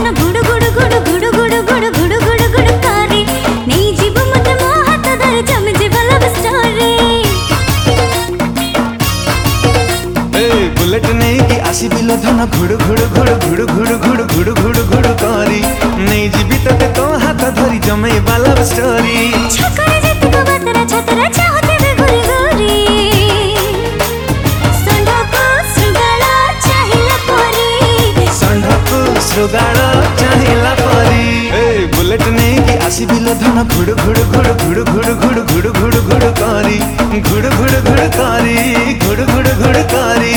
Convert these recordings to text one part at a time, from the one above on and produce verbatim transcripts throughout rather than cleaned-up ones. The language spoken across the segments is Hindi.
धन गुड़ गुड़ गुड़ गुड़ गुड़ गुड़ गुड़ गुड़ गुड़ कारी नहीं जीव मत मो हाथ धर जम जीव लव स्टोरी ए बुलेट नहीं कि आसी बिलो धन घुड़ घुड़ घुड़ घुड़ घुड़ घुड़ घुड़ घुड़ घुड़ करी नहीं जीवी तते तो हाथ धरी जमे लव स्टोरी छकरे जेते को बातरा छतरा चाहते वे गोरी गोरी संढको श्रृंगार चाहिला परी संढको श्रृंगार चाहिला परी ए बुलेट नहीं कि आसी बिलो धन घुड़ घुड़ घुड़ घुड़ घुड़ घुड़ घुड़ घुड़ घुड़ करी घुड़ घुड़ घुड़ करी घुड़ घुड़ घुड़ करी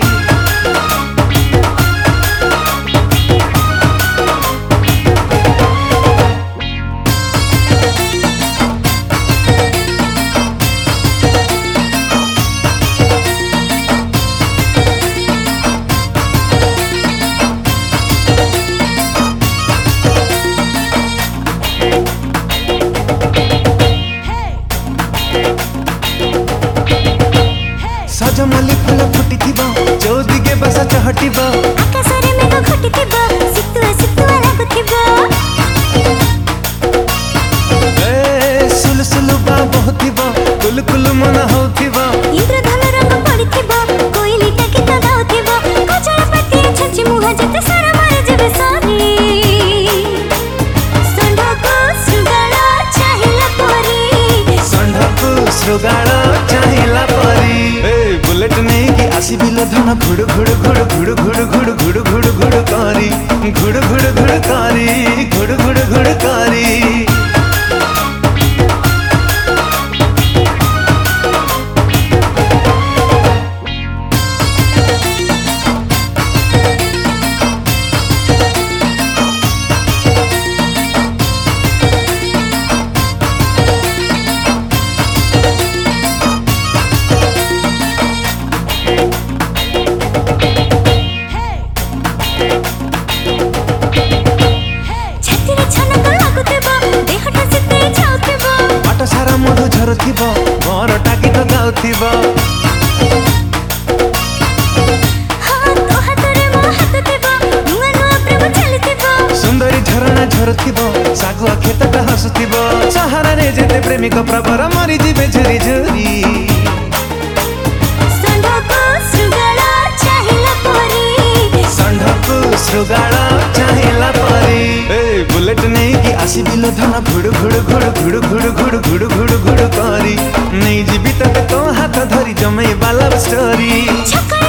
सजमली फूल फुटी थिबा चौदिगे बसा चहटिबा आकाशरे मेघ घटिथिबा सितुआ सितुआ लागुथिबा ए सुल सुल बा बहुथिबा कुल कुल मन होथिबा इंद्रधनु रंग पड़िथिबा कोइली टा गीत गाउथिबा कजळ पति छछि मुह जते सारा मारे जेबे सारी संढको श्रृंगार चाहिला परी संढको श्रृंगार चाहिला परी ए बुलेट नहीं कि आसी बिलो धन घुड़ घुड़ घुड़ घुड़ घुड़ घुड़ घुड़ घुड़ घुड़ करी घुड़ घुड़ घुड़ करी घुड़ घुड़ घुड़ करी सारा मधु झरुथिबा मोर टाकी तो गाउथिबा हां तो हातरे मो हात देबा नुआ नुआ प्रेम चलिथिबा सुंदरी झरणा झरुथिबा सागुआ खेतटा हसुथिबा सहारा रे जेते प्रेमिक प्रवर मरि जिबे झरी झरी संढको श्रृंगार चाहिला परी संढको श्रृंगार चाहिला परी ए बुलेट नहीं कि आसी बिलो धन घुड़ घुड़ घुड़ घुड़ घुड़ घुड़ घुड़ घुड़ घुड़ करी नहीं जीवी तते तो हाथ धरी जमे लव स्टोरी।